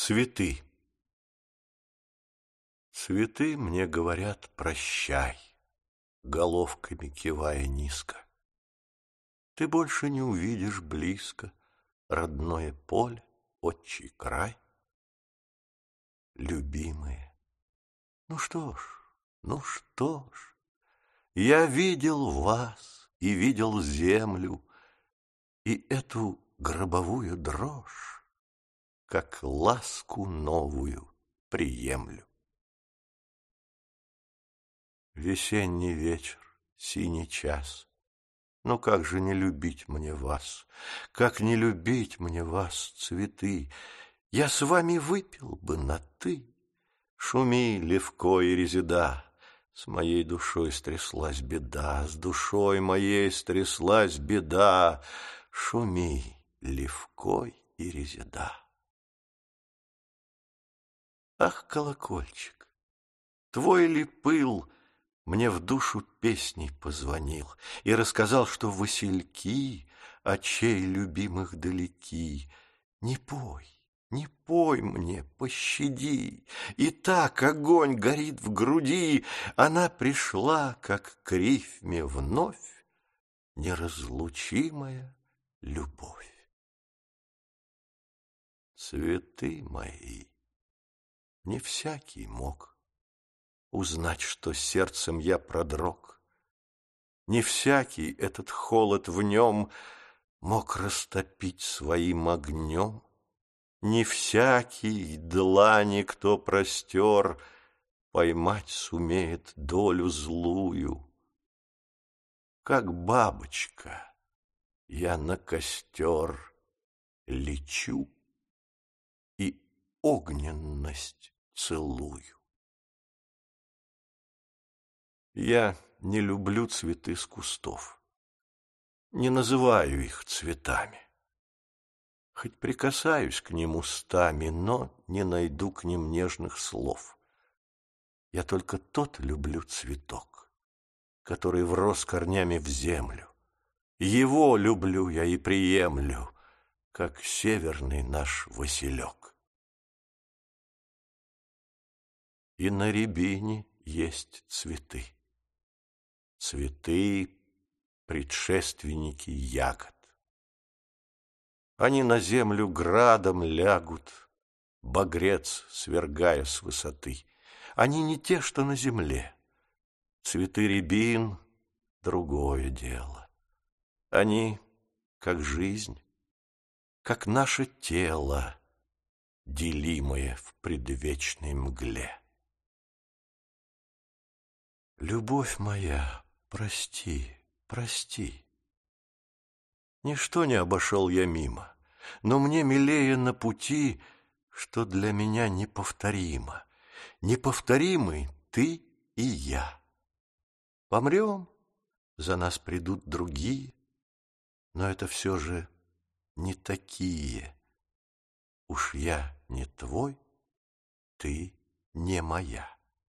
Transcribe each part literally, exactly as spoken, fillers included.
Цветы. Цветы мне говорят прощай, головками кивая низко. Ты больше не увидишь близко родное поле, отчий край. Любимые, ну что ж, ну что ж, я видел вас и видел землю, и эту гробовую дрожь, как ласку новую приемлю. Весенний вечер, синий час, ну как же не любить мне вас, как не любить мне вас, цветы? Я с вами выпил бы на «ты». Шуми, Левко и Резеда, с моей душой стряслась беда, с душой моей стряслась беда. Шуми, Левко и Резеда. Ах, колокольчик, твой ли пыл мне в душу песней позвонил и рассказал, что васильки очей любимых далеки. Не пой, не пой мне, пощади, и так огонь горит в груди. Она пришла, как к рифме вновь, неразлучимая любовь. Цветы мои, не всякий мог узнать, что сердцем я продрог. Не всякий этот холод в нем мог растопить своим огнем. Не всякий длани, кто простер, поймать сумеет долю злую. Как бабочка я на костер лечу и огненность целую. Я не люблю цветы с кустов, не называю их цветами. Хоть прикасаюсь к ним устами, но не найду к ним нежных слов. Я только тот люблю цветок, который врос корнями в землю. Его люблю я и приемлю, как северный наш василек. И на рябине есть цветы. Цветы — предшественники ягод. Они на землю градом лягут, багрец свергая с высоты. Они не те, что на земле. Цветы рябин — другое дело. Они, как жизнь, как наше тело, делимое в предвечной мгле. Любовь моя, прости, прости. Ничто не обошел я мимо, но мне милее на пути, что для меня неповторимо. Неповторимы ты и я. Помрем, за нас придут другие, но это все же не такие. Уж я не твой, ты не моя.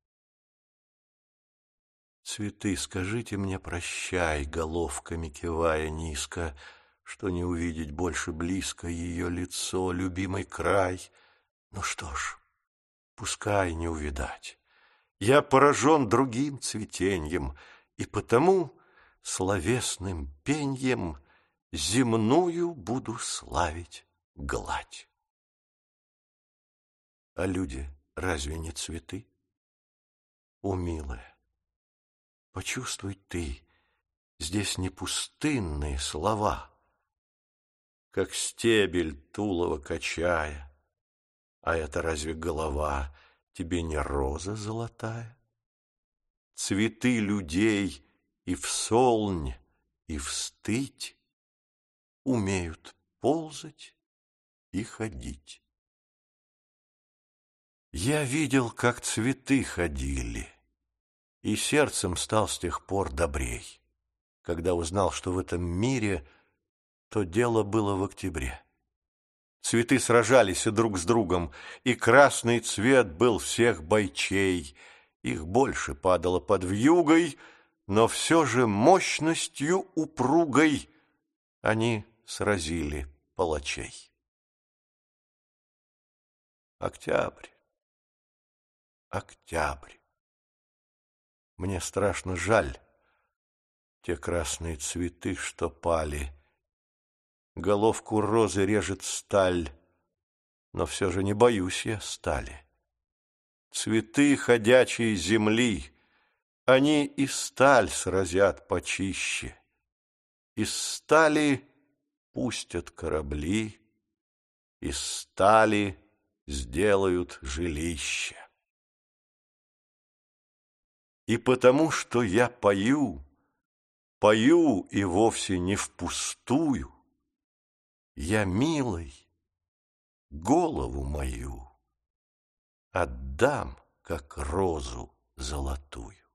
Цветы, скажите мне прощай, головками кивая низко, что не увидеть больше близко ее лицо, любимый край. Ну что ж, пускай не увидать. Я поражен другим цветеньем, и потому словесным пеньем земную буду славить гладь. А люди разве не цветы? О, милая, почувствуй ты, здесь не пустынные слова, как стебель тулово качая. А это разве голова тебе не роза золотая? Цветы людей и в солнь, и встыть умеют ползать и ходить. Я видел, как цветы ходили, и сердцем стал с тех пор добрей, когда узнал, что в этом мире то дело было в октябре. Цветы сражались друг с другом, и красный цвет был всех бойчей. Их больше падало под вьюгой, но все же мощностью упругой они сразили палачей. Октябрь, октябрь. Мне страшно жаль те красные цветы, что пали. Головку розы режет сталь, но все же не боюсь я стали. Цветы ходячей земли, они и сталь сразят почище. Из стали пустят корабли, из стали сделают жилище. И потому, что я пою, пою и вовсе не впустую, я, милой, голову мою отдам, как розу золотую.